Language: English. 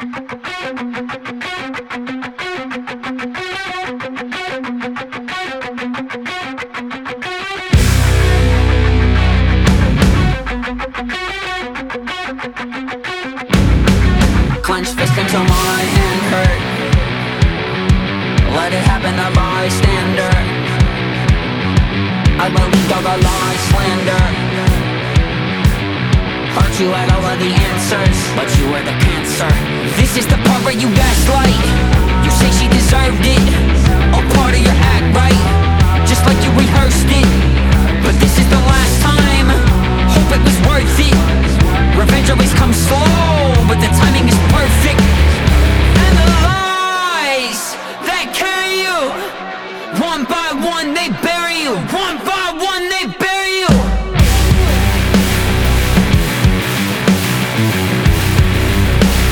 Clenched fist until my hand hurt. Let it happen, the bystander. I believed all the lies, slander. Heart, you had all of the answers, but you were the cancer. This is the part where you gaslight. You say she deserved it.